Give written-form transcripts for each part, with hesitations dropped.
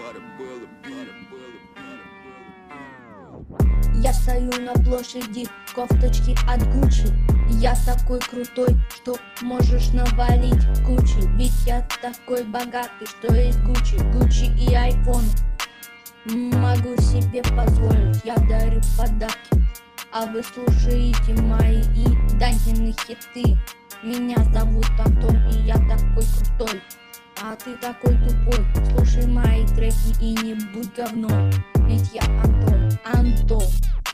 Я стою на площади, кофточки от Гуччи. Я такой крутой, что можешь навалить кучи. Ведь я такой богатый, что есть Гуччи и айфон. Могу себе позволить, я дарю подарки, а вы слушаете мои и Данькины хиты. Меня зовут Антон, и я такой крутой, а ты такой тупой. Слушай мои треки и не будь говном, ведь я Антон.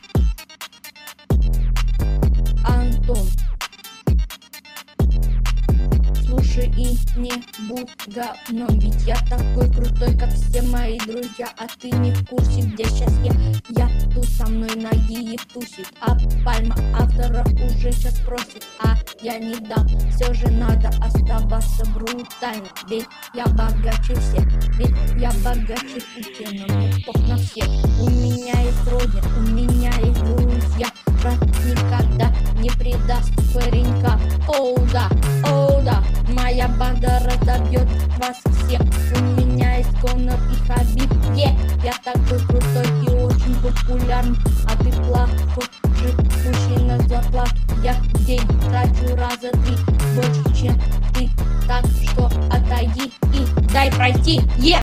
Слушай и не будь говном, ведь я такой крутой, как все мои друзья. А ты не в курсе, где сейчас я тут со мной на Гиев тусит, а пальма автора уже сейчас просит, а я не дам. Все же надо оставаться брутальным, ведь я богаче всех, ведь я богаче Путина, мне пох на всех. У меня есть родина, у меня есть друзья, брат никогда не предаст паренька. Оу да, моя банда разобьет вас всех. У меня есть Конор и Хабиб, я такой крутой и очень популярный, а ты плохой живущий на зарплату. Я в день трачу раза 3 больше, чем ты, так что отойди и дай пройти,